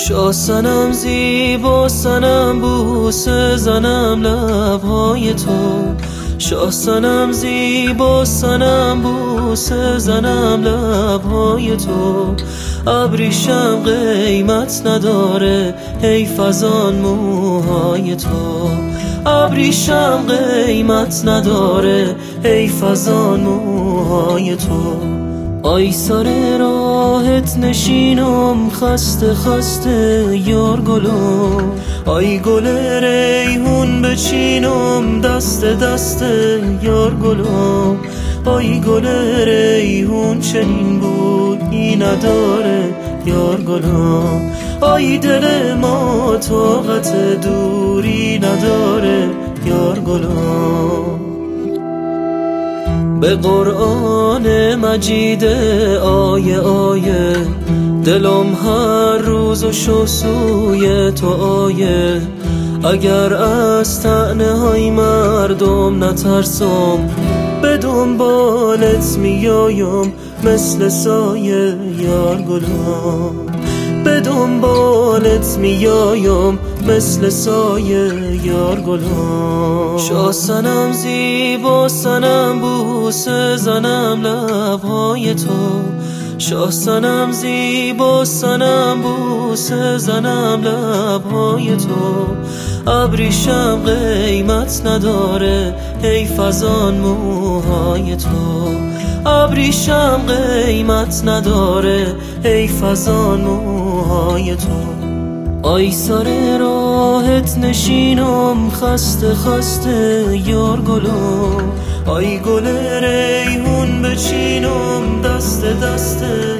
شاسنم زیبا سنم بوسه زنم لبهای تو، شاسنم زیبا سنم بوسه زنم لبهای تو. ابریشم قیمت نداره حیف از آن موهای تو، ابریشم قیمت نداره حیف از آن موهای تو. آی سر راهت نشینم خسته خسته یار گلم، آی گل ریحون بچینم دست دست یار گلم. آی گل ریحون چنین بویی نداره یار گلم، آی دل ما طاقت دوری نداره یار گلم. به قرآن مجید آیه آیه دلم هر روز و شو سوی تو آیه. اگر از طعنه های مردم نترسم به دنبالت میایم مثل سایه یار گلم، به دنبالت میایم مثل سایه یار گلم. شاسنم زیبا سنم بوسه زنم لبهای تو، شاسنم زیبا سنم بوسه زنم لبهای تو. ابریشم قیمت نداره حیف از آن موهای تو، ابریشم قیمت نداره حیف از آن موهای تو. آی سر راهت نشینم خسته خسته یار گلم، آی گل ریحون بچینم دست دست